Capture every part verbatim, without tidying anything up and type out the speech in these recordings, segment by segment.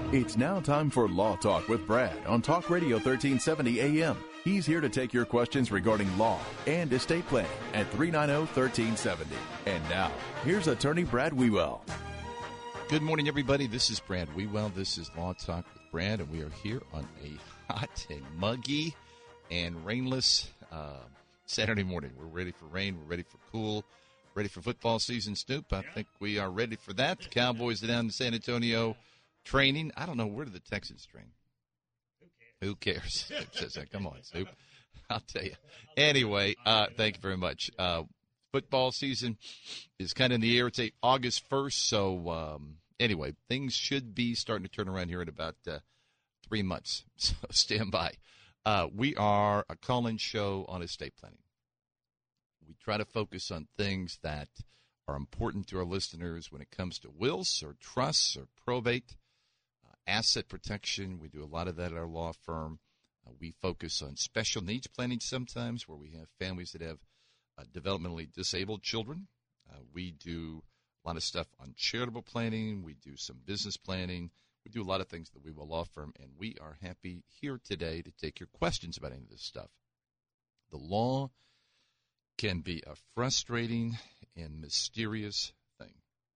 It's now time for Law Talk with Brad on Talk Radio thirteen seventy A M. He's here to take your questions regarding law and estate planning at three nine zero, one three seven zero. And now, here's attorney Brad Wewell. Good morning, everybody. This is Brad Wewell. This is Law Talk with Brad, and we are here on a hot and muggy and rainless uh, Saturday morning. We're ready for rain. We're ready for cool. Ready for football season, Snoop. I think we are ready for that. The Cowboys are down in San Antonio training. I don't know. Where do the Texans train? Who cares? Who cares? Says that. Come on, Snoop. I'll tell you. Anyway, uh, thank you very much. Uh, football season is kind of in the air. It's August first. So, um, anyway, things should be starting to turn around here in about uh, three months. So stand by. Uh, we are a call-in show on estate planning. We try to focus on things that are important to our listeners when it comes to wills or trusts or probate, uh, asset protection. We do a lot of that at our law firm. Uh, we focus on special needs planning sometimes where we have families that have uh, developmentally disabled children. Uh, we do a lot of stuff on charitable planning. We do some business planning. We do a lot of things that we will law firm, and we are happy here today to take your questions about any of this stuff. The law can be a frustrating and mysterious thing.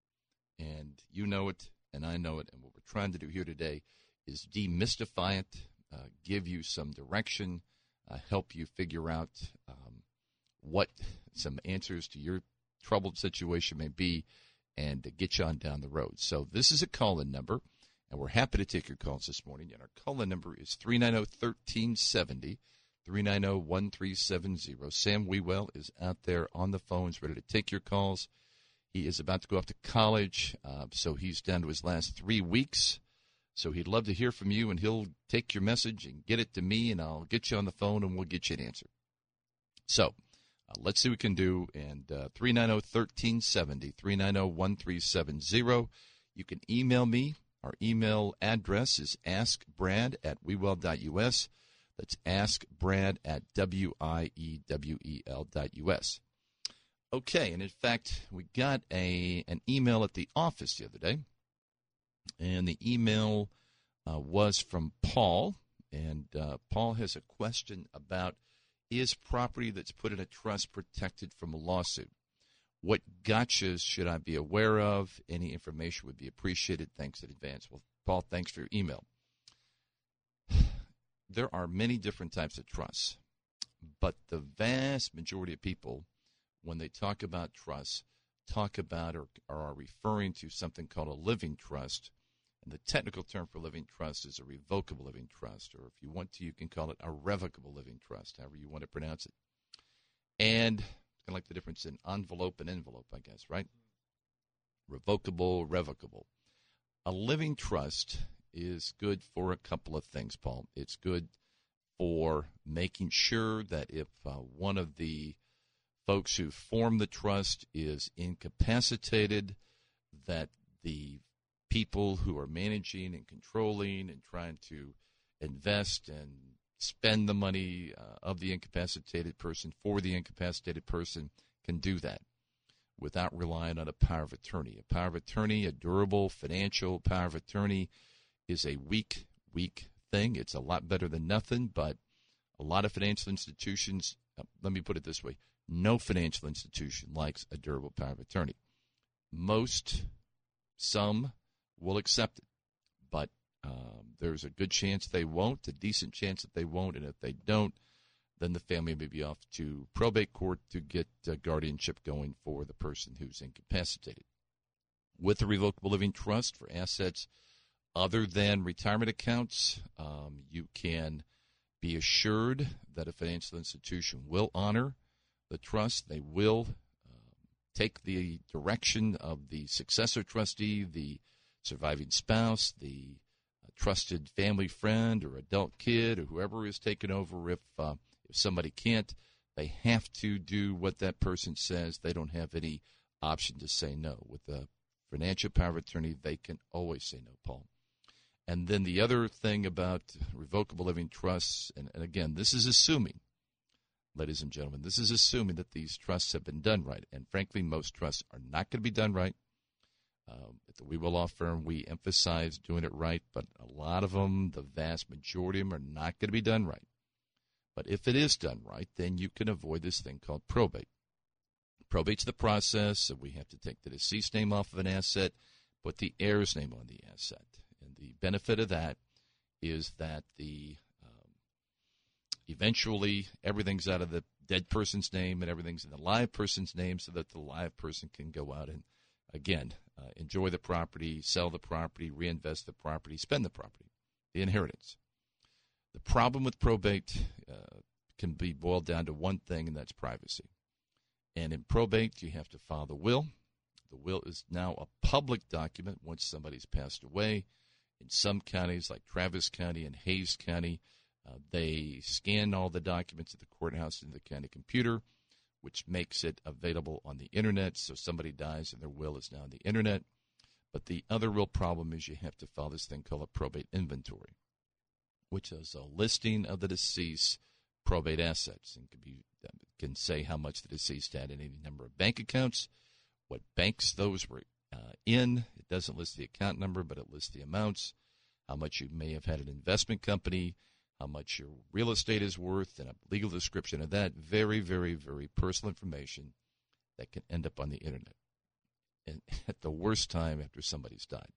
And you know it, and I know it, and what we're trying to do here today is demystify it, uh, give you some direction, uh, help you figure out um, what some answers to your troubled situation may be, and to get you on down the road. So this is a call-in number, and we're happy to take your calls this morning. And our call-in number is three nine zero, one three seven zero. three nine zero, one three seven zero. Sam Wewell is out there on the phones ready to take your calls. He is about to go off to college, uh, so he's down to his last three weeks. So he'd love to hear from you, and he'll take your message and get it to me, and I'll get you on the phone, and we'll get you an answer. So uh, let's see what we can do. And uh, three nine zero, one three seven zero, three nine zero, one three seven zero. You can email me. Our email address is ask brad at wewell dot u s. That's askbrad at W I E W E L dot U S. Okay, and in fact, we got a an email at the office the other day, and the email uh, was from Paul, and uh, Paul has a question about, is property that's put in a trust protected from a lawsuit? What gotchas should I be aware of? Any information would be appreciated. Thanks in advance. Well, Paul, thanks for your email. There are many different types of trusts, but the vast majority of people, when they talk about trusts, talk about or, or are referring to something called a living trust. And the technical term for living trust is a revocable living trust, or if you want to, you can call it a revocable living trust, however you want to pronounce it. And kind of like the difference in envelope and envelope, I guess, right? Revocable, revocable. A living trust is good for a couple of things, Paul. It's good for making sure that if uh, one of the folks who form the trust is incapacitated, that the people who are managing and controlling and trying to invest and spend the money uh, of the incapacitated person for the incapacitated person can do that without relying on a power of attorney. A power of attorney, a durable financial power of attorney, is a weak, weak thing. It's a lot better than nothing, but a lot of financial institutions, uh, let me put it this way, no financial institution likes a durable power of attorney. Most, some will accept it, but um, there's a good chance they won't, a decent chance that they won't, and if they don't, then the family may be off to probate court to get uh, guardianship going for the person who's incapacitated. With a revocable living trust for assets other than retirement accounts, um, you can be assured that a financial institution will honor the trust. They will uh, take the direction of the successor trustee, the surviving spouse, the uh, trusted family friend or adult kid or whoever is taking over. If, uh, if somebody can't, they have to do what that person says. They don't have any option to say no. With a financial power of attorney, they can always say no, Paul. And then the other thing about revocable living trusts, and, and again, this is assuming, ladies and gentlemen, this is assuming that these trusts have been done right. And frankly, most trusts are not going to be done right. Um, at the We Will Law Firm, we emphasize doing it right, but a lot of them, the vast majority of them, are not going to be done right. But if it is done right, then you can avoid this thing called probate. Probate's the process, so we have to take the deceased name off of an asset, put the heir's name on the asset. And the benefit of that is that the um, eventually everything's out of the dead person's name and everything's in the live person's name so that the live person can go out and, again, uh, enjoy the property, sell the property, reinvest the property, spend the property, the inheritance. The problem with probate uh, can be boiled down to one thing, and that's privacy. And in probate, you have to file the will. The will is now a public document once somebody's passed away. In some counties, like Travis County and Hayes County, uh, they scan all the documents at the courthouse into the county computer, which makes it available on the Internet. So somebody dies and their will is now on the Internet. But the other real problem is you have to file this thing called a probate inventory, which is a listing of the deceased probate assets and can be can say how much the deceased had in any number of bank accounts, what banks those were uh, in. It doesn't list the account number, but it lists the amounts, how much you may have had an investment company, how much your real estate is worth, and a legal description of that. Very, very, very personal information that can end up on the Internet, and at the worst time after somebody's died.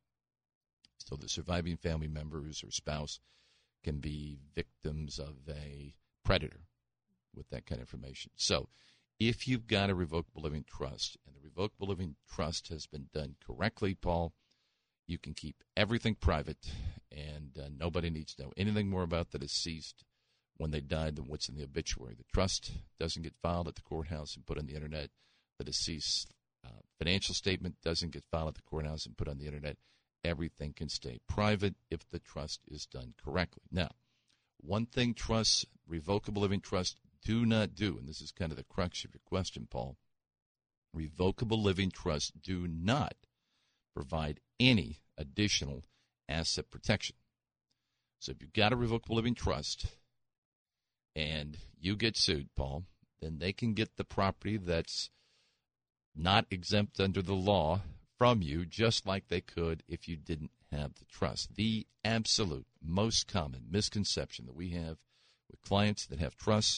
So the surviving family members or spouse can be victims of a predator with that kind of information. So if you've got a revocable living trust, and the revocable living trust has been done correctly, Paul, you can keep everything private, and uh, nobody needs to know anything more about the deceased when they died than what's in the obituary. The trust doesn't get filed at the courthouse and put on the Internet. The deceased uh, financial statement doesn't get filed at the courthouse and put on the Internet. Everything can stay private if the trust is done correctly. Now, one thing trusts, revocable living trusts, do not do, and this is kind of the crux of your question, Paul, revocable living trusts do not provide any additional asset protection. So if you've got a revocable living trust and you get sued, Paul, then they can get the property that's not exempt under the law from you, just like they could if you didn't have the trust. The absolute most common misconception that we have with clients that have trusts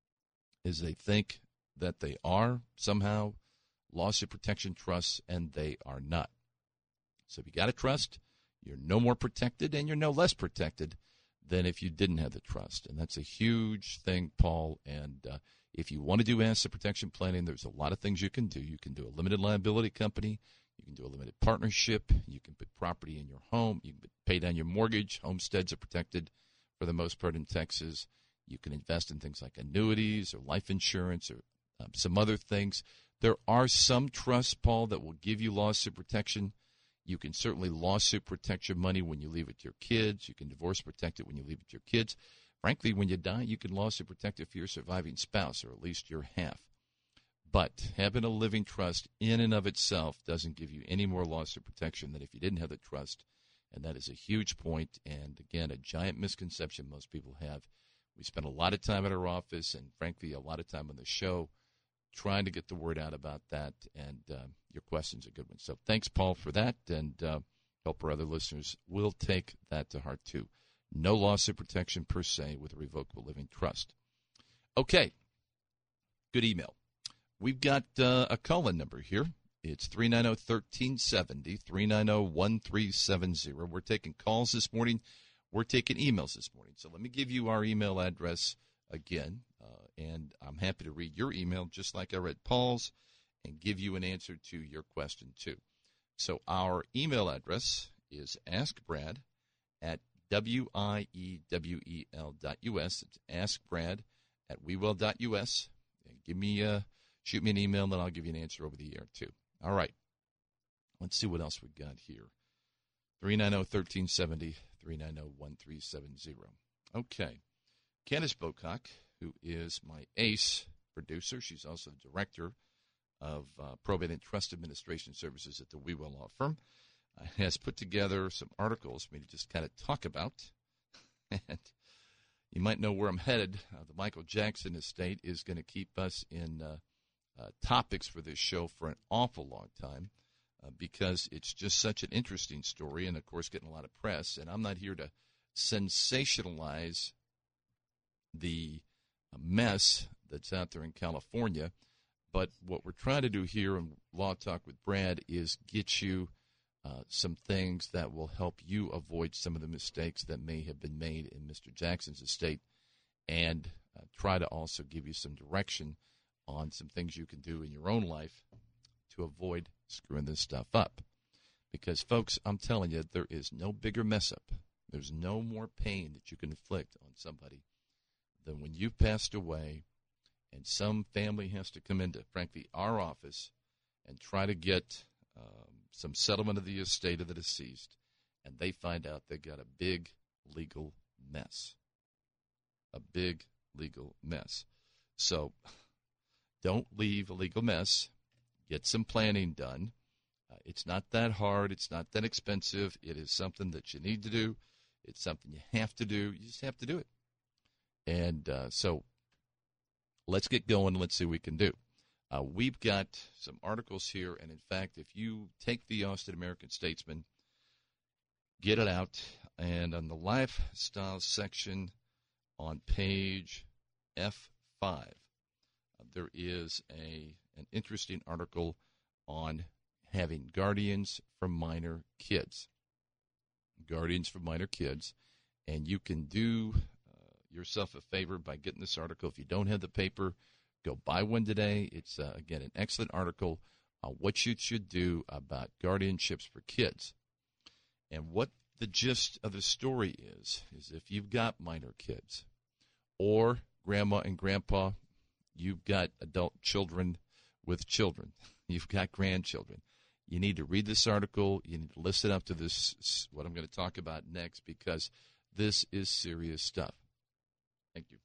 is they think that they are somehow lawsuit protection trusts, and they are not. So if you got a trust, you're no more protected and you're no less protected than if you didn't have the trust. And that's a huge thing, Paul. And uh, if you want to do asset protection planning, there's a lot of things you can do. You can do a limited liability company. You can do a limited partnership. You can put property in your home. You can pay down your mortgage. Homesteads are protected for the most part in Texas. You can invest in things like annuities or life insurance or um, some other things. There are some trusts, Paul, that will give you lawsuit protection. You can certainly lawsuit protect your money when you leave it to your kids. You can divorce protect it when you leave it to your kids. Frankly, when you die, you can lawsuit protect it for your surviving spouse, or at least your half. But having a living trust in and of itself doesn't give you any more lawsuit protection than if you didn't have the trust, and that is a huge point, and again, a giant misconception most people have. We spend a lot of time at our office and, frankly, a lot of time on the show trying to get the word out about that, and uh, your question's a good one. So thanks, Paul, for that, and uh, hope our other listeners will take that to heart, too. No lawsuit protection per se with a revocable living trust. Okay, good email. We've got uh, a call-in number here. It's three nine zero, one three seven zero, three nine zero, one three seven zero. We're taking calls this morning. We're taking emails this morning. So let me give you our email address again, uh, and I'm happy to read your email just like I read Paul's and give you an answer to your question, too. So our email address is askbrad at W I E W E L dot U S. It's askbrad at wewell dot U S. And give me a, shoot me an email, and then I'll give you an answer over the air, too. All right. Let's see what else we got here. three nine zero, one three seven zero, three nine zero, one three seven zero. Okay. Candace Bocock, who is my ace producer, she's also the director of uh, Probate and Trust Administration Services at the We Will Law Firm, uh, has put together some articles for me to just kind of talk about. And you might know where I'm headed. Uh, the Michael Jackson estate is going to keep us in uh, uh, topics for this show for an awful long time. uh, because it's just such an interesting story and, of course, getting a lot of press. And I'm not here to sensationalize the mess that's out there in California, but what we're trying to do here in Law Talk with Brad is get you uh, some things that will help you avoid some of the mistakes that may have been made in Mister Jackson's estate, and uh, try to also give you some direction on some things you can do in your own life to avoid screwing this stuff up. Because, folks, I'm telling you, there is no bigger mess up. There's no more pain that you can inflict on somebody than when you've passed away and some family has to come into, frankly, our office and try to get um, some settlement of the estate of the deceased, and they find out they got a big legal mess. A big legal mess. So don't leave a legal mess. Get some planning done. Uh, it's not that hard. It's not that expensive. It is something that you need to do. It's something you have to do. You just have to do it. And uh, so let's get going. Let's see what we can do. Uh, we've got some articles here, and in fact, if you take the Austin American-Statesman, get it out, and on the lifestyle section on page F five, uh, there is a an interesting article on having guardians for minor kids. Guardians for minor kids, and you can do uh, yourself a favor by getting this article. If you don't have the paper, go buy one today. It's, uh, again, an excellent article on what you should do about guardianships for kids. And what the gist of the story is, is if you've got minor kids or grandma and grandpa, you've got adult children with children, you've got grandchildren, you need to read this article. You need to listen up to this, what I'm going to talk about next, because this is serious stuff. Thank you.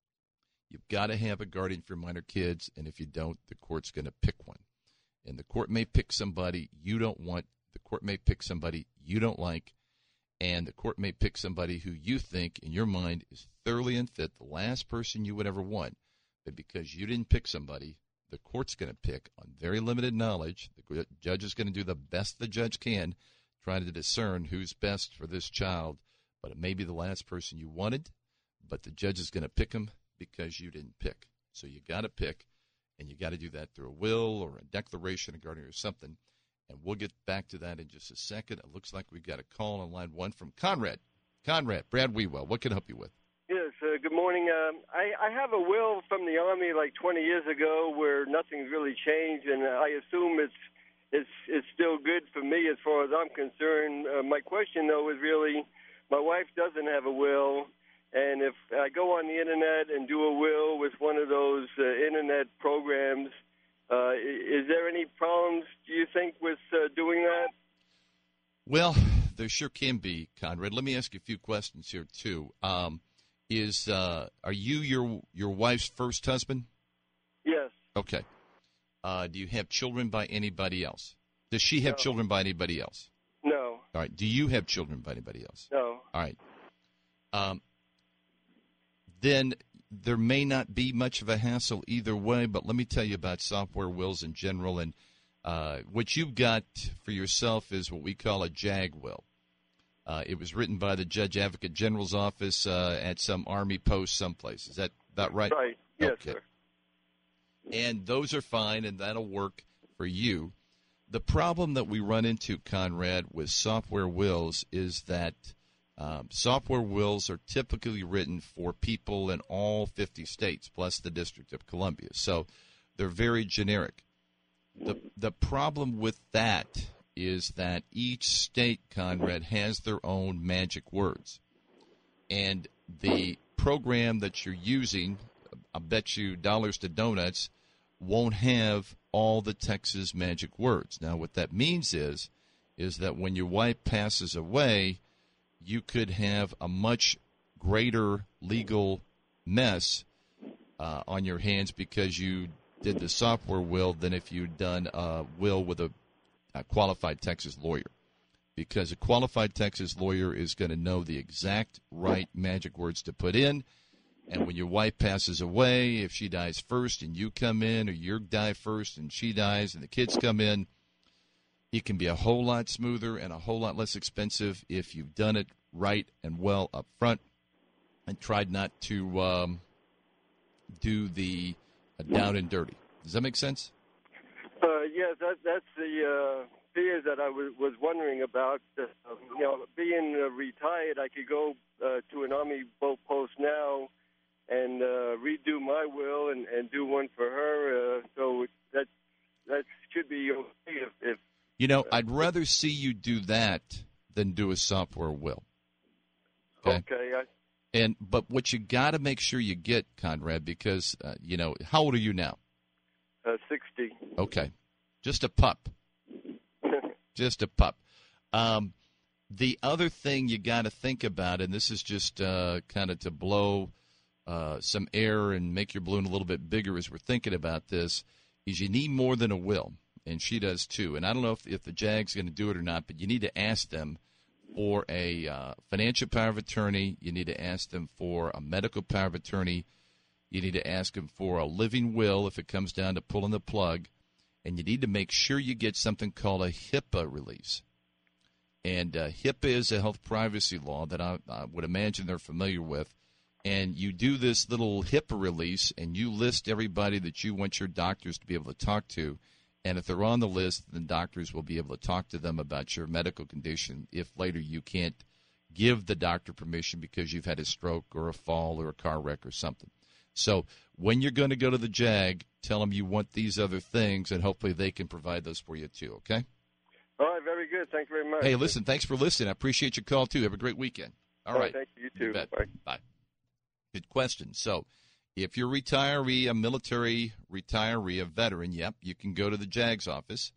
You've got to have a guardian for minor kids, and if you don't, the court's going to pick one. And the court may pick somebody you don't want. The court may pick somebody you don't like, and the court may pick somebody who you think, in your mind, is thoroughly unfit, the last person you would ever want. But because you didn't pick somebody, the court's going to pick on very limited knowledge. The judge is going to do the best the judge can, trying to discern who's best for this child. But it may be the last person you wanted, but the judge is going to pick him because you didn't pick. So you got to pick, and you got to do that through a will or a declaration, a guardian or something. And we'll get back to that in just a second. It looks like we've got a call on line one from Conrad. Conrad, Brad Wewell, what can I help you with? Yes, uh, good morning. Um, I, I have a will from the Army like twenty years ago where nothing's really changed, and I assume it's it's it's still good for me as far as I'm concerned. Uh, my question, though, is really, my wife doesn't have a will, and if I go on the Internet and do a will with one of those uh, Internet programs, uh, is there any problems, do you think, with uh, doing that? Well, there sure can be, Conrad. Let me ask you a few questions here, too. Um, is uh, are you your your wife's first husband? Yes. Okay. Uh, do you have children by anybody else? Does she have No. children by anybody else? No. All right. Do you have children by anybody else? No. All right. Um, then there may not be much of a hassle either way, but let me tell you about software wills in general. And uh, what you've got for yourself is what we call a JAG will. Uh, it was written by the Judge Advocate General's office uh, at some Army post someplace. Is that about right? Right. Yes, okay. sir. And those are fine, and that'll work for you. The problem that we run into, Conrad, with software wills is that um, software wills are typically written for people in all fifty states, plus the District of Columbia. So they're very generic. The, the problem with that is that each state, Conrad, has their own magic words. And the program that you're using, I bet you dollars to donuts, won't have all the Texas magic words. Now, what that means is, is that when your wife passes away, you could have a much greater legal mess uh, on your hands because you did the software will than if you'd done a will with a, a qualified Texas lawyer. Because a qualified Texas lawyer is going to know the exact right magic words to put in. And when your wife passes away, if she dies first and you come in, or you die first and she dies and the kids come in, It can be a whole lot smoother and a whole lot less expensive if you've done it right and well up front and tried not to um, do the uh, down and dirty. Does that make sense? Uh, yes, that, that's the uh, fears that I was, was wondering about. Uh, you know, being uh, retired, I could go uh, to an Army boat post now and uh, redo my will and, and do one for her. Uh, so that that should be okay if, if You know, I'd rather see you do that than do a software will. Okay. Okay. I, and but what you got to make sure you get, Conrad, because uh, you know, how old are you now? uh, sixty. Okay, just a pup, just a pup. Um, the other thing you got to think about, and this is just uh, kind of to blow uh, some air and make your balloon a little bit bigger as we're thinking about this, is you need more than a will. And she does too. And I don't know if, if the J A G's going to do it or not, but you need to ask them for a uh, financial power of attorney. You need to ask them for a medical power of attorney. You need to ask them for a living will if it comes down to pulling the plug. And you need to make sure you get something called a HIPAA release. And uh, HIPAA is a health privacy law that I, I would imagine they're familiar with. And you do this little HIPAA release, and you list everybody that you want your doctors to be able to talk to. And if they're on the list, then doctors will be able to talk to them about your medical condition if later you can't give the doctor permission because you've had a stroke or a fall or a car wreck or something. So when you're going to go to the J A G, tell them you want these other things, and hopefully they can provide those for you too, okay? All right, very good. Thank you very much. Hey, listen, thanks for listening. I appreciate your call, too. Have a great weekend. All right. Thank you, you too. You bet. Bye. Bye. Good question. So if you're a retiree, a military retiree, a veteran, yep, you can go to the J A G's office,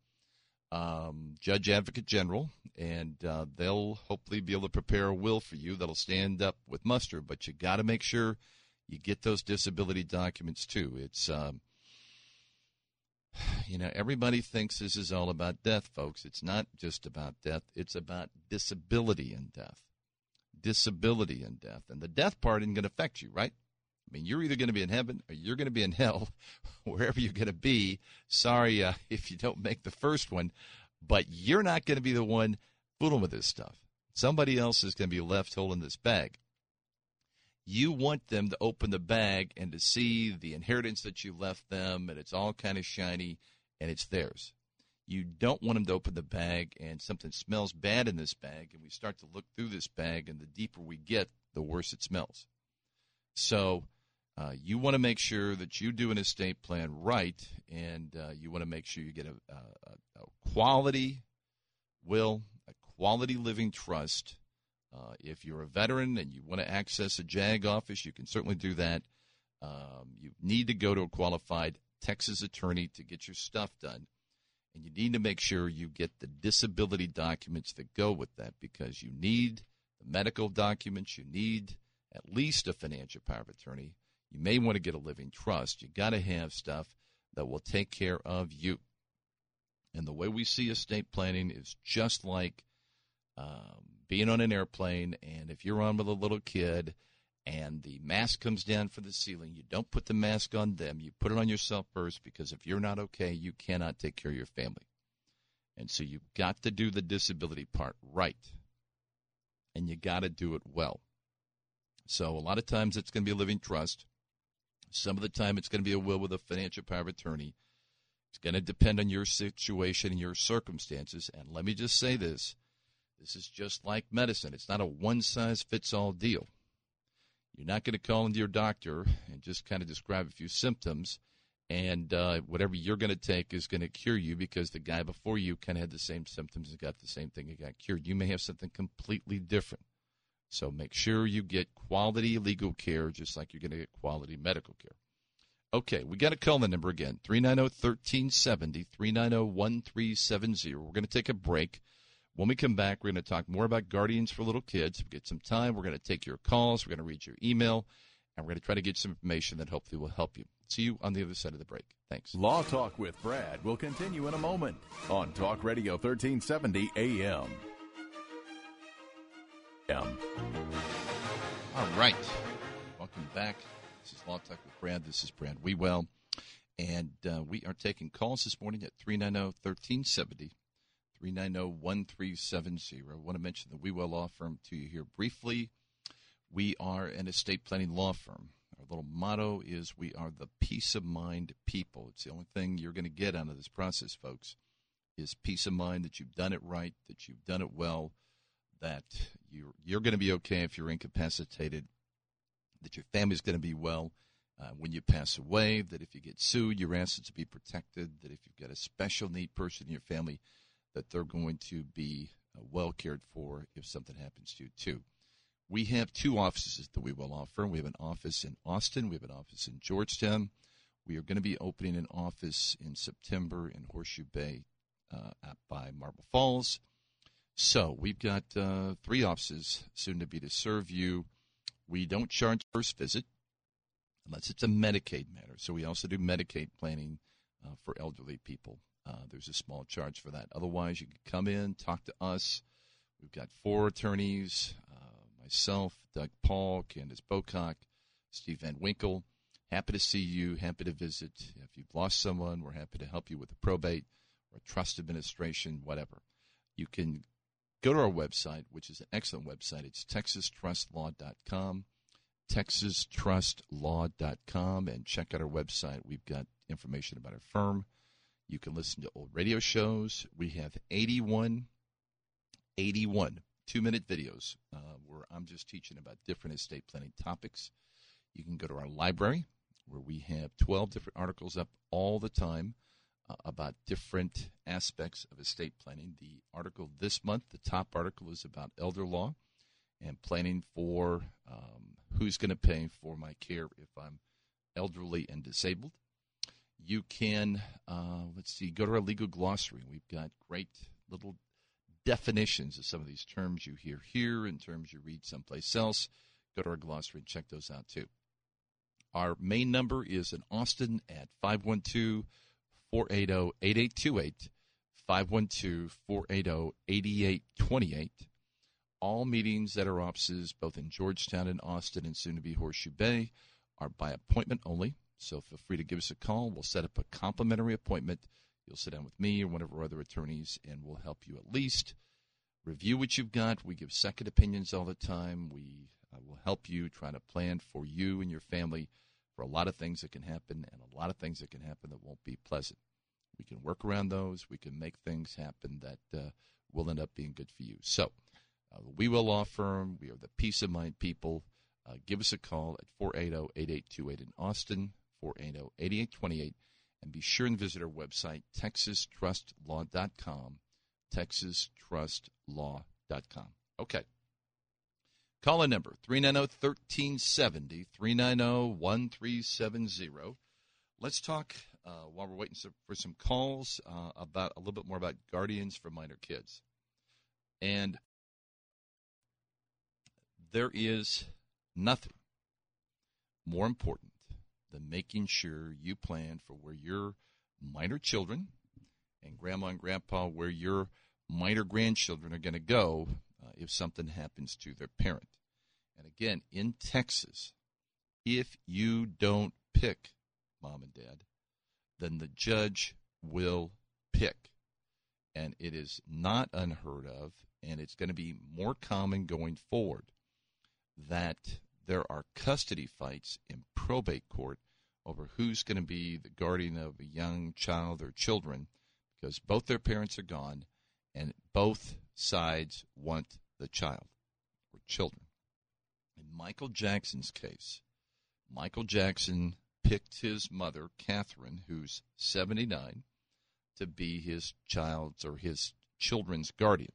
um, Judge Advocate General, and uh, they'll hopefully be able to prepare a will for you that'll stand up with muster. But you got to make sure you get those disability documents too. It's, um, you know, everybody thinks this is all about death, folks. It's not just about death. It's about disability and death. Disability and death. And the death part isn't going to affect you, right? I mean, you're either going to be in heaven or you're going to be in hell, wherever you're going to be. Sorry uh, if you don't make the first one, but you're not going to be the one fooling with this stuff. Somebody else is going to be left holding this bag. You want them to open the bag and to see the inheritance that you left them, and it's all kind of shiny, and it's theirs. You don't want them to open the bag and something smells bad in this bag, and we start to look through this bag, and the deeper we get, the worse it smells. So uh, you want to make sure that you do an estate plan right, and uh, you want to make sure you get a, a, a quality will, a quality living trust. Uh, if you're a veteran and you want to access a J A G office, you can certainly do that. Um, you need to go to a qualified Texas attorney to get your stuff done. And you need to make sure you get the disability documents that go with that, because you need the medical documents. You need at least a financial power of attorney. You may want to get a living trust. You got to have stuff that will take care of you. And the way we see estate planning is just like um, being on an airplane, and if you're on with a little kid and the mask comes down from the ceiling, you don't put the mask on them. You put it on yourself first, because if you're not okay, you cannot take care of your family. And so you've got to do the disability part right, and you got to do it well. So a lot of times it's going to be a living trust. Some of the time it's going to be a will with a financial power of attorney. It's going to depend on your situation and your circumstances. And let me just say this. This is just like medicine. It's not a one-size-fits-all deal. You're not going to call into your doctor and just kind of describe a few symptoms, and uh, whatever you're going to take is going to cure you, because the guy before you kind of had the same symptoms and got the same thing and got cured. You may have something completely different. So make sure you get quality legal care, just like you're going to get quality medical care. Okay, we got to call the number again, three nine zero, one three seven zero, three nine zero, one three seven zero. We're going to take a break. When we come back, we're going to talk more about Guardians for Little Kids. We get some time. We're going to take your calls. We're going to read your email, and we're going to try to get some information that hopefully will help you. See you on the other side of the break. Thanks. Law Talk with Brad will continue in a moment on Talk Radio thirteen seventy A M. M. All right. Welcome back. This is Law Talk with Brad. This is Brad Wewell. And uh, we are taking calls this morning at three nine zero, one three seven zero. three nine zero, one three seven zero. I want to mention the WeWell Law Firm to you here briefly. We are an estate planning law firm. Our little motto is we are the peace of mind people. It's the only thing you're going to get out of this process, folks, is peace of mind that you've done it right, that you've done it well, that you're, you're going to be okay if you're incapacitated, that your family's going to be well uh, when you pass away, that if you get sued, your assets will be protected, that if you've got a special need person in your family, that they're going to be uh, well cared for if something happens to you, too. We have two offices at the WeWell Law Firm. We have an office in Austin. We have an office in Georgetown. We are going to be opening an office in September in Horseshoe Bay uh, up by Marble Falls. So we've got uh, three offices soon to be to serve you. We don't charge first visit unless it's a Medicaid matter. So we also do Medicaid planning uh, for elderly people. Uh, there's a small charge for that. Otherwise, you can come in, talk to us. We've got four attorneys. Uh, Myself, Doug Paul, Candace Bocock, Steve Van Winkle. Happy to see you, happy to visit. If you've lost someone, we're happy to help you with a probate or a trust administration, whatever. You can go to our website, which is an excellent website. It's texas trust law dot com, texas trust law dot com, and check out our website. We've got information about our firm. You can listen to old radio shows. We have eighty-one, eighty-one two-minute videos uh, where I'm just teaching about different estate planning topics. You can go to our library where we have twelve different articles up all the time uh, about different aspects of estate planning. The article this month, the top article, is about elder law and planning for um, who's going to pay for my care if I'm elderly and disabled. You can, uh, let's see, go to our legal glossary. We've got great little definitions of some of these terms you hear here and terms you read someplace else. Go to our glossary and check those out, too. Our main number is in Austin at five one two, four eight zero, eight eight two eight, five one two, four eight zero, eight eight two eight. All meetings at our offices, both in Georgetown and Austin and soon-to-be Horseshoe Bay, are by appointment only. So feel free to give us a call. We'll set up a complimentary appointment. You'll sit down with me or one of our other attorneys, and we'll help you at least review what you've got. We give second opinions all the time. We uh, will help you try to plan for you and your family for a lot of things that can happen and a lot of things that can happen that won't be pleasant. We can work around those. We can make things happen that uh, will end up being good for you. So uh, the WeWell Law Firm, we are the peace of mind people. Uh, give us a call at four eight zero, eight eight two eight in Austin, four eight zero, eight eight two eight. And be sure and visit our website, texas trust law dot com, texas trust law dot com. Okay. Call in number, three nine zero, one three seven zero, three nine zero, one three seven zero. Let's talk, uh, while we're waiting for some calls, uh, about a little bit more about guardians for minor kids. And there is nothing more important than making sure you plan for where your minor children and grandma and grandpa, where your minor grandchildren are going to go uh, if something happens to their parent. And again, in Texas, if you don't pick mom and dad, then the judge will pick. And it is not unheard of, and it's going to be more common going forward, that there are custody fights in probate court over who's going to be the guardian of a young child or children, because both their parents are gone and both sides want the child or children. In Michael Jackson's case, Michael Jackson picked his mother, Catherine, who's seventy-nine, to be his child's or his children's guardian.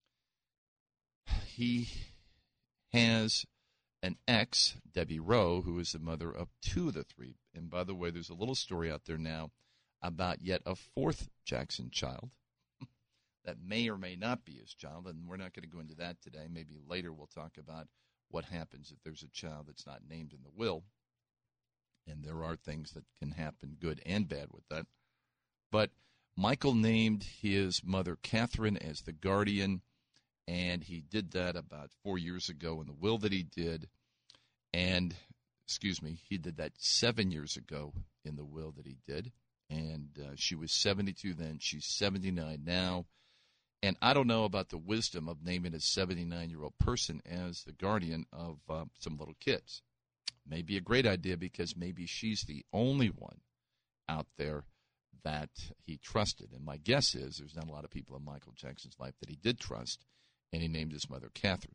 He has an ex, Debbie Rowe, who is the mother of two of the three. And by the way, there's a little story out there now about yet a fourth Jackson child that may or may not be his child, and we're not going to go into that today. Maybe later we'll talk about what happens if there's a child that's not named in the will. And there are things that can happen, good and bad, with that. But Michael named his mother, Catherine, as the guardian, and he did that about four years ago in the will that he did. And, excuse me, he did that seven years ago in the will that he did. And uh, she was seventy-two then. She's seventy-nine now. And I don't know about the wisdom of naming a seventy-nine-year-old person as the guardian of uh, some little kids. Maybe a great idea because maybe she's the only one out there that he trusted. And my guess is there's not a lot of people in Michael Jackson's life that he did trust, and he named his mother Catherine.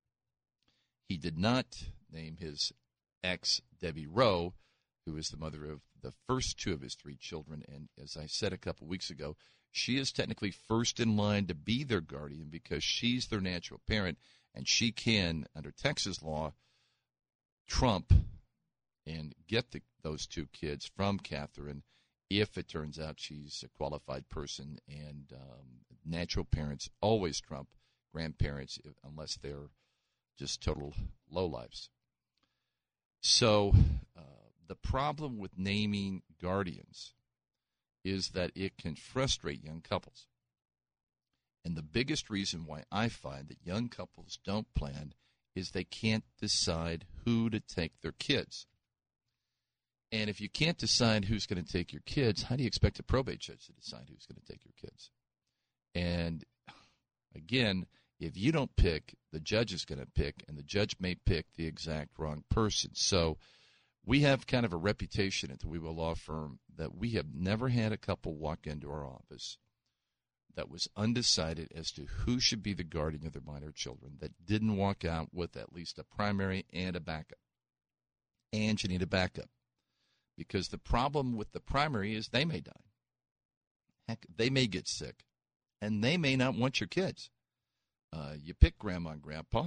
He did not name his ex, Debbie Rowe, who is the mother of the first two of his three children. And as I said a couple weeks ago, she is technically first in line to be their guardian because she's their natural parent, and she can, under Texas law, trump and get the, those two kids from Catherine if it turns out she's a qualified person. And um, natural parents always trump grandparents if, unless they're just total lowlifes. So uh, the problem with naming guardians is that it can frustrate young couples. And the biggest reason why I find that young couples don't plan is they can't decide who to take their kids. And if you can't decide who's going to take your kids, how do you expect a probate judge to decide who's going to take your kids? And again, if you don't pick, the judge is going to pick, and the judge may pick the exact wrong person. So we have kind of a reputation at the We Will Law Firm that we have never had a couple walk into our office that was undecided as to who should be the guardian of their minor children, that didn't walk out with at least a primary and a backup. And you need a backup. Because the problem with the primary is they may die. Heck, they may get sick. And they may not want your kids. Uh, you pick grandma and grandpa,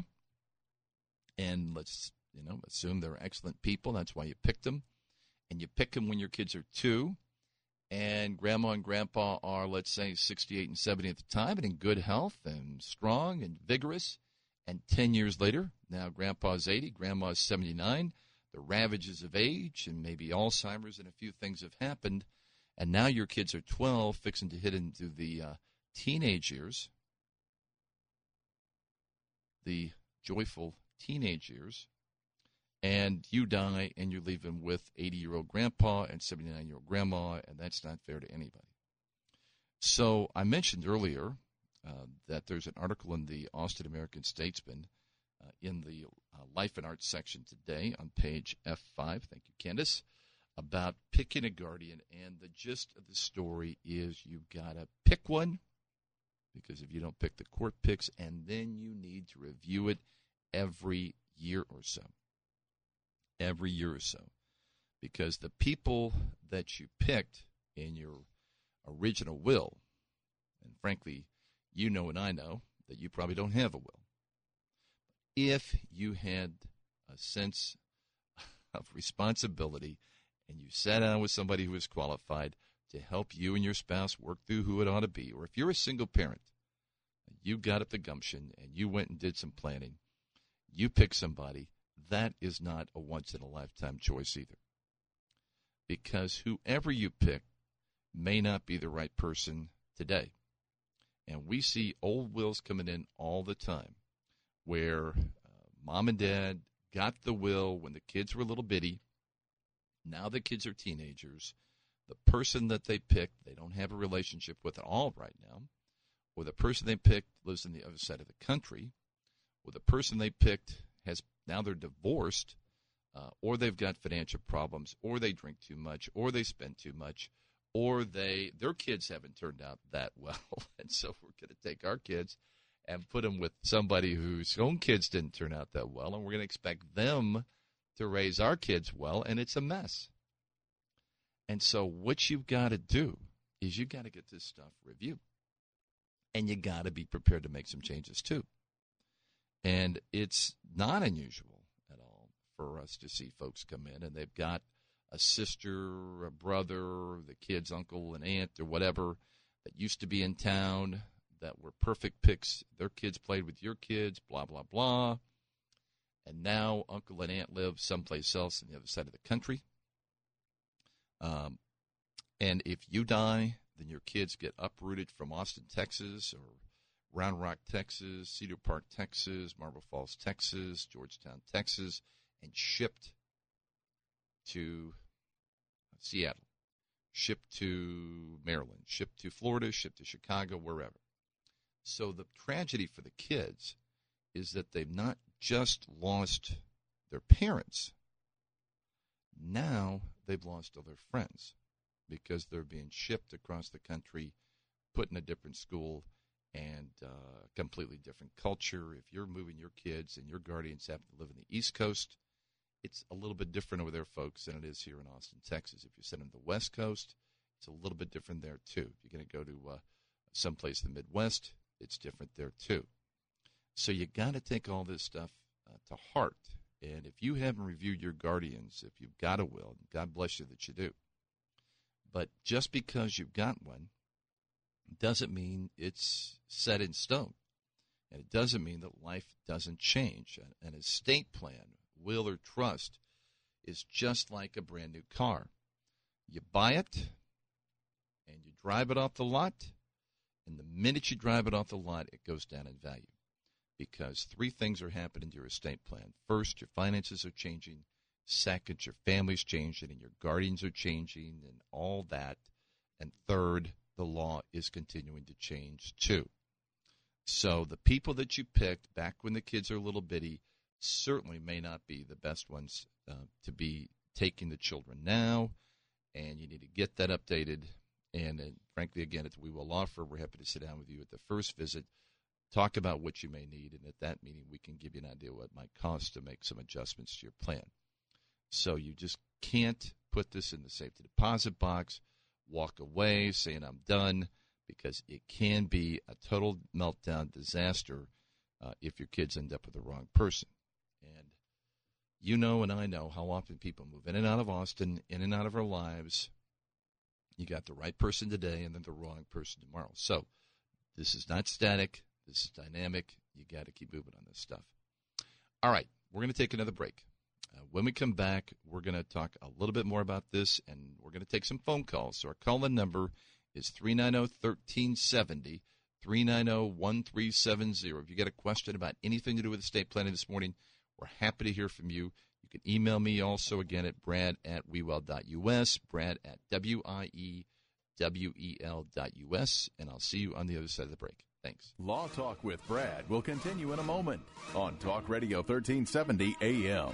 and let's you know assume they're excellent people. That's why you picked them. And you pick them when your kids are two. And grandma and grandpa are, let's say, sixty-eight and seventy at the time and in good health and strong and vigorous. And ten years later, now grandpa's eighty, grandma's seventy-nine. The ravages of age and maybe Alzheimer's and a few things have happened. And now your kids are twelve, fixing to hit into the uh, teenage years, the joyful teenage years. And you die, and you leave them with eighty-year-old grandpa and seventy-nine-year-old grandma, and that's not fair to anybody. So I mentioned earlier uh, that there's an article in the Austin American-Statesman uh, in the uh, Life and Arts section today on page F five, thank you, Candace, about picking a guardian. And the gist of the story is you've got to pick one, because if you don't pick, the court picks, and then you need to review it every year or so. Every year or so, because the people that you picked in your original will, and frankly, you know and I know that you probably don't have a will. If you had a sense of responsibility and you sat down with somebody who is qualified to help you and your spouse work through who it ought to be, or if you're a single parent, you got up the gumption and you went and did some planning, you picked somebody, that is not a once-in-a-lifetime choice either. Because whoever you pick may not be the right person today. And we see old wills coming in all the time where uh, mom and dad got the will when the kids were little bitty. Now the kids are teenagers. The person that they picked, they don't have a relationship with at all right now. Or the person they picked lives on the other side of the country. Or the person they picked has now they're divorced, uh, or they've got financial problems, or they drink too much, or they spend too much, or they their kids haven't turned out that well, and so we're going to take our kids and put them with somebody whose own kids didn't turn out that well, and we're going to expect them to raise our kids well, and it's a mess. And so what you've got to do is you've got to get this stuff reviewed, and you got to be prepared to make some changes too. And it's not unusual at all for us to see folks come in and they've got a sister, a brother, the kid's uncle and aunt or whatever that used to be in town that were perfect picks. Their kids played with your kids, blah, blah, blah. And now uncle and aunt live someplace else on the other side of the country. Um, and if you die, then your kids get uprooted from Austin, Texas, or Round Rock, Texas, Cedar Park, Texas, Marble Falls, Texas, Georgetown, Texas, and shipped to Seattle, shipped to Maryland, shipped to Florida, shipped to Chicago, wherever. So the tragedy for the kids is that they've not just lost their parents. Now they've lost all their friends because they're being shipped across the country, put in a different school, and uh, completely different culture. If you're moving your kids and your guardians happen to live in the East Coast, it's a little bit different over there, folks, than it is here in Austin, Texas. If you send them to the West Coast, it's a little bit different there, too. If you're going to go to uh, someplace in the Midwest, it's different there, too. So you got to take all this stuff uh, to heart. And if you haven't reviewed your guardians, if you've got a will, God bless you that you do. But just because you've got one doesn't mean it's set in stone. And it doesn't mean that life doesn't change. An estate plan, will or trust, is just like a brand new car. You buy it, and you drive it off the lot, and the minute you drive it off the lot, it goes down in value. Because three things are happening to your estate plan. First, your finances are changing. Second, your family's changing, and your guardians are changing, and all that. And third, the law is continuing to change, too. So the people that you picked back when the kids are little bitty certainly may not be the best ones uh, to be taking the children now, and you need to get that updated. And, and frankly, again, at the We Will Law Firm, we're happy to sit down with you at the first visit, talk about what you may need, and at that meeting we can give you an idea what it might cost to make some adjustments to your plan. So you just can't put this in the safety deposit box, walk away saying I'm done, because it can be a total meltdown disaster uh, if your kids end up with the wrong person. And you know and I know how often people move in and out of Austin, in and out of our lives. You got the right person today and then the wrong person tomorrow. So this is not static. This is dynamic. You got to keep moving on this stuff. All right, we're going to take another break. Uh, when we come back, we're going to talk a little bit more about this, and we're going to take some phone calls. So our call-in number is three nine zero, one three seven zero, three nine zero, one three seven zero. If you got a question about anything to do with estate planning this morning, we're happy to hear from you. You can email me also, again, at brad at wewell dot u s, brad at w i e w e l dot u s, and I'll see you on the other side of the break. Thanks. Law Talk with Brad will continue in a moment on Talk Radio thirteen seventy A M.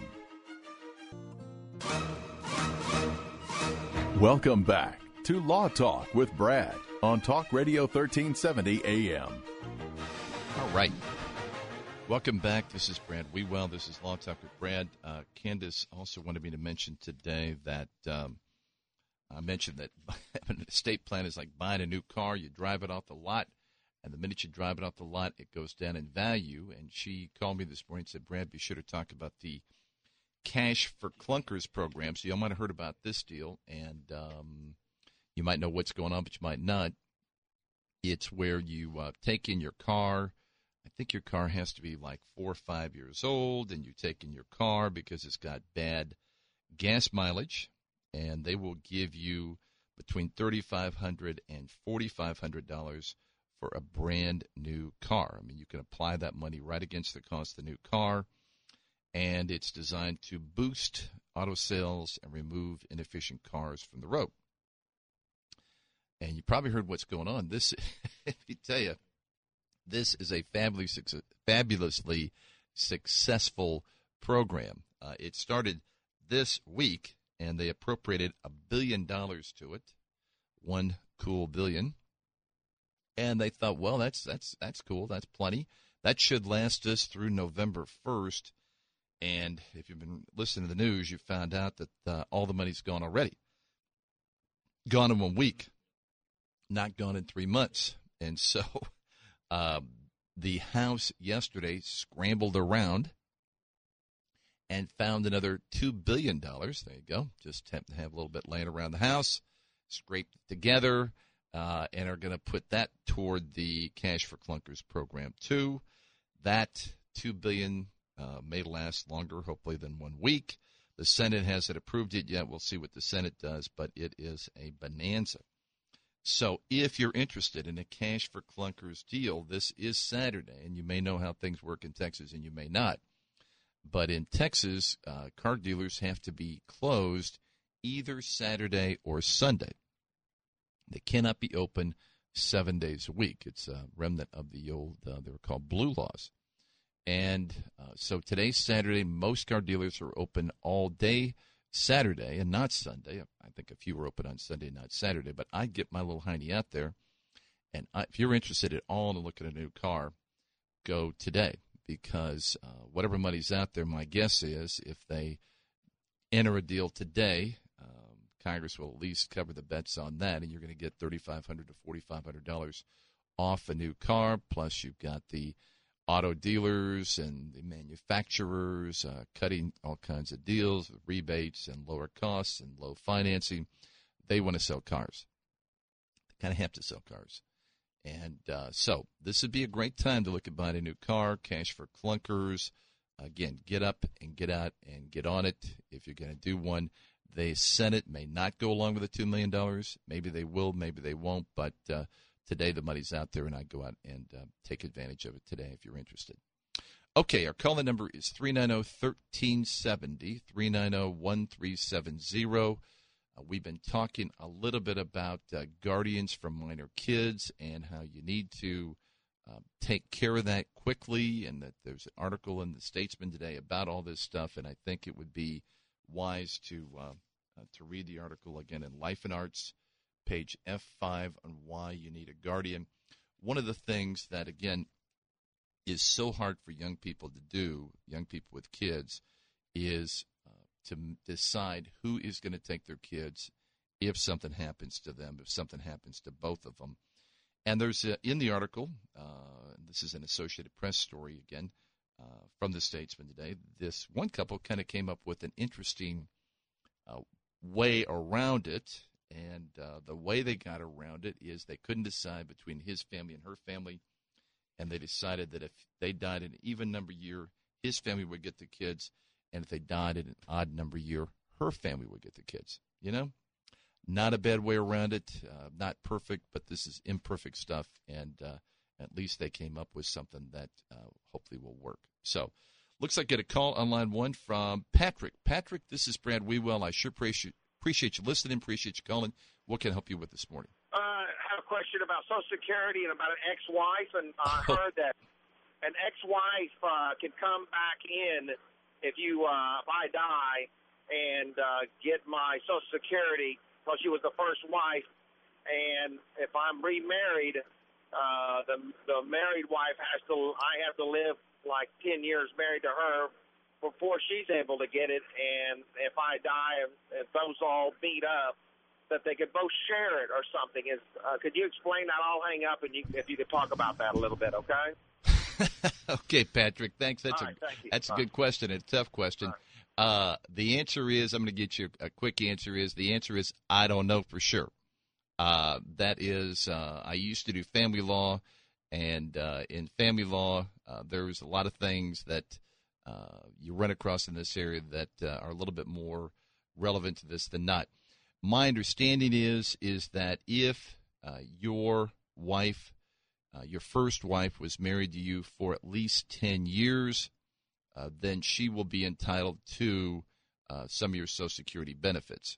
Welcome back to Law Talk with Brad on Talk Radio thirteen seventy A M. All right. Welcome back. This is Brad Wewell. This is Law Talk with Brad. Uh, Candace also wanted me to mention today that um, I mentioned that having an estate plan is like buying a new car. You drive it off the lot, and the minute you drive it off the lot, it goes down in value. And she called me this morning and said, Brad, be sure to talk about the Cash for Clunkers program. So you might have heard about this deal, and um, you might know what's going on, but you might not. It's where you uh, take in your car. I think your car has to be like four or five years old, and you take in your car because it's got bad gas mileage, and they will give you between thirty-five hundred dollars and forty-five hundred dollars for a brand new car. I mean, you can apply that money right against the cost of the new car, and it's designed to boost auto sales and remove inefficient cars from the road. And you probably heard what's going on. This, let me tell you, this is a fabulous, fabulously successful program. Uh, it started this week, and they appropriated a billion dollars to it, one cool billion. And they thought, well, that's that's that's cool, that's plenty. That should last us through November first. And if you've been listening to the news, you found out that uh, all the money's gone already. Gone in one week, not gone in three months. And so uh, the House yesterday scrambled around and found another two billion dollars. There you go. Just have to have a little bit laying around the house, scraped it together, uh, and are going to put that toward the Cash for Clunkers program, too. That two billion dollars uh, may last longer, hopefully, than one week. The Senate hasn't approved it yet. We'll see what the Senate does, but it is a bonanza. So if you're interested in a Cash for Clunkers deal, this is Saturday, and you may know how things work in Texas, and you may not. But in Texas, uh, car dealers have to be closed either Saturday or Sunday. They cannot be open seven days a week. It's a remnant of the old, uh, they were called blue laws. And uh, so today's Saturday. Most car dealers are open all day Saturday and not Sunday. I think a few were open on Sunday, not Saturday. But I'd get my little hiney out there. And I, if you're interested at all in looking at a new car, go today. Because uh, whatever money's out there, my guess is if they enter a deal today, um, Congress will at least cover the bets on that, and you're going to get thirty-five hundred dollars to forty-five hundred dollars off a new car. Plus, you've got the auto dealers and the manufacturers uh, cutting all kinds of deals with rebates and lower costs and low financing. They want to sell cars. They kind of have to sell cars. And uh, so this would be a great time to look at buying a new car, cash for clunkers. Again, get up and get out and get on it if you're going to do one. The Senate may not go along with the two million dollars. Maybe they will, maybe they won't. But uh, today the money's out there, and I'd go out and uh, take advantage of it today if you're interested. Okay, our call-in number is three nine zero, one three seven zero, three nine zero, one three seven zero. Uh, we've been talking a little bit about uh, guardians for minor kids and how you need to uh, take care of that quickly, and that there's an article in the Statesman today about all this stuff, and I think it would be wise to uh, uh, to read the article again in Life and Arts, page F five, on why you need a guardian. One of the things that, again, is so hard for young people to do, young people with kids, is to decide who is going to take their kids if something happens to them, if something happens to both of them. And there's, uh, in the article, uh, this is an Associated Press story again uh, from the Statesman today, this one couple kind of came up with an interesting uh, way around it. And uh, the way they got around it is they couldn't decide between his family and her family, and they decided that if they died in an even number year, his family would get the kids. And if they died in an odd number year, her family would get the kids. You know, not a bad way around it. Uh, not perfect, but this is imperfect stuff. And uh, at least they came up with something that uh, hopefully will work. So, looks like I get a call on line one from Patrick. Patrick, this is Brad Wewell. I sure appreciate, appreciate you listening, appreciate you calling. What can I help you with this morning? Uh, I have a question about Social Security and about an ex-wife. And I heard that an ex-wife uh, can come back in if you, uh, if I die and uh, get my Social Security, because she was the first wife, and if I'm remarried, uh, the the married wife has to, I have to live like ten years married to her before she's able to get it, and if I die, if those all meet up, that they could both share it or something. Is uh, could you explain that? I'll hang up, and you, if you could talk about that a little bit, okay? Okay, Patrick, thanks. That's right, a thank that's a All good right. question. A tough question. Right. Uh, the answer is, I'm going to get you a quick answer is, the answer is I don't know for sure. Uh, that is, uh, I used to do family law, and uh, in family law, uh, there's a lot of things that uh, you run across in this area that uh, are a little bit more relevant to this than not. My understanding is is that if uh, your wife Uh, your first wife was married to you for at least ten years, uh, then she will be entitled to uh, some of your Social Security benefits.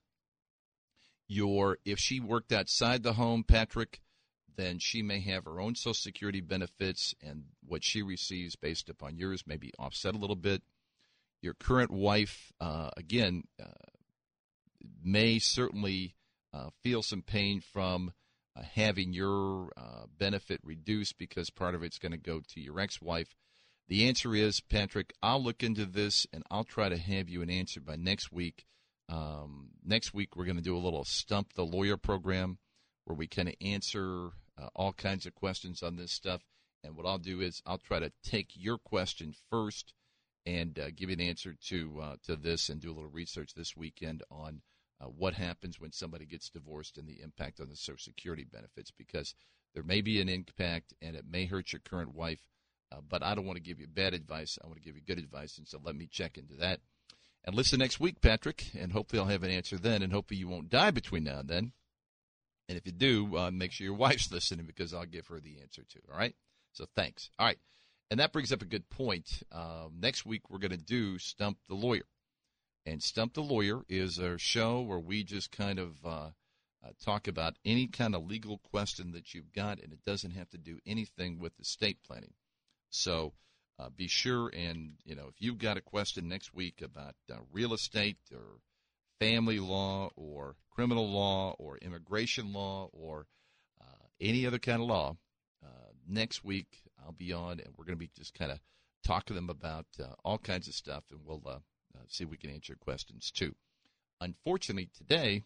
Your, if she worked outside the home, Patrick, then she may have her own Social Security benefits, and what she receives based upon yours may be offset a little bit. Your current wife, uh, again, uh, may certainly uh, feel some pain from Uh, having your uh, benefit reduced because part of it's going to go to your ex-wife. The answer is, Patrick, I'll look into this, and I'll try to have you an answer by next week. Um, next week we're going to do a little Stump the Lawyer program where we kind of answer uh, all kinds of questions on this stuff. And what I'll do is I'll try to take your question first and uh, give you an answer to uh, to this, and do a little research this weekend on Uh, what happens when somebody gets divorced and the impact on the Social Security benefits, because there may be an impact and it may hurt your current wife, uh, but I don't want to give you bad advice. I want to give you good advice, and so let me check into that. And listen next week, Patrick, and hopefully I'll have an answer then, and hopefully you won't die between now and then. And if you do, uh, make sure your wife's listening, because I'll give her the answer too, all right? So thanks. All right, and that brings up a good point. Um, next week we're going to do Stump the Lawyer. And Stump the Lawyer is a show where we just kind of uh, uh, talk about any kind of legal question that you've got, and it doesn't have to do anything with estate planning. So uh, be sure, and, you know, if you've got a question next week about uh, real estate or family law or criminal law or immigration law or uh, any other kind of law, uh, next week I'll be on, and we're going to be just kind of talking to them about uh, all kinds of stuff, and we'll uh, uh, see if we can answer your questions too. Unfortunately, today,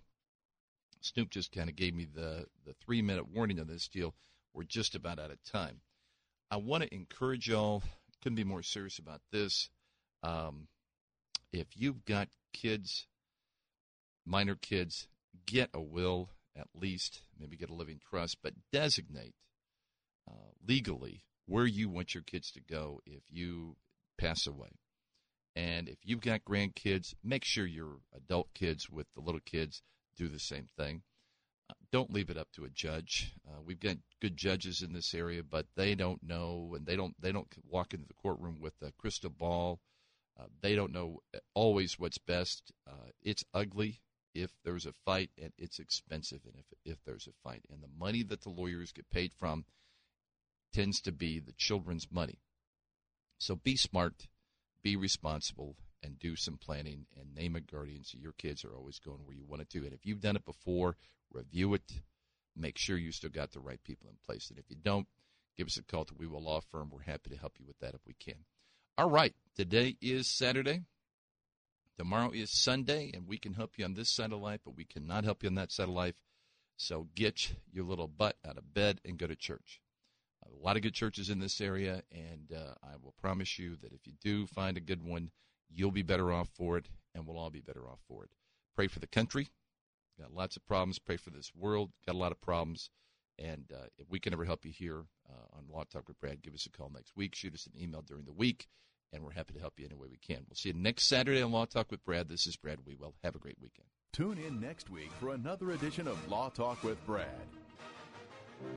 Snoop just kind of gave me the, the three-minute warning on this deal. We're just about out of time. I want to encourage y'all, couldn't be more serious about this. Um, if you've got kids, minor kids, get a will at least, maybe get a living trust, but designate uh, legally where you want your kids to go if you pass away. And if you've got grandkids, make sure your adult kids with the little kids do the same thing. Uh, don't leave it up to a judge. Uh, we've got good judges in this area, but they don't know, and they don't they don't walk into the courtroom with a crystal ball. Uh, they don't know always what's best. Uh, it's ugly if there's a fight, and it's expensive and if if there's a fight. And the money that the lawyers get paid from tends to be the children's money. So be smart, be responsible, and do some planning, and name a guardian so your kids are always going where you want it to. And if you've done it before, review it. Make sure you still got the right people in place. And if you don't, give us a call to We Will Law Firm. We're happy to help you with that if we can. All right, today is Saturday. Tomorrow is Sunday, and we can help you on this side of life, but we cannot help you on that side of life. So get your little butt out of bed and go to church. A lot of good churches in this area, and uh, I will promise you that if you do find a good one, you'll be better off for it, and we'll all be better off for it. Pray for the country. Got lots of problems. Pray for this world. Got a lot of problems. And uh, if we can ever help you here uh, on Law Talk with Brad, give us a call next week. Shoot us an email during the week, and we're happy to help you any way we can. We'll see you next Saturday on Law Talk with Brad. This is Brad Wewell. Have a great weekend. Tune in next week for another edition of Law Talk with Brad.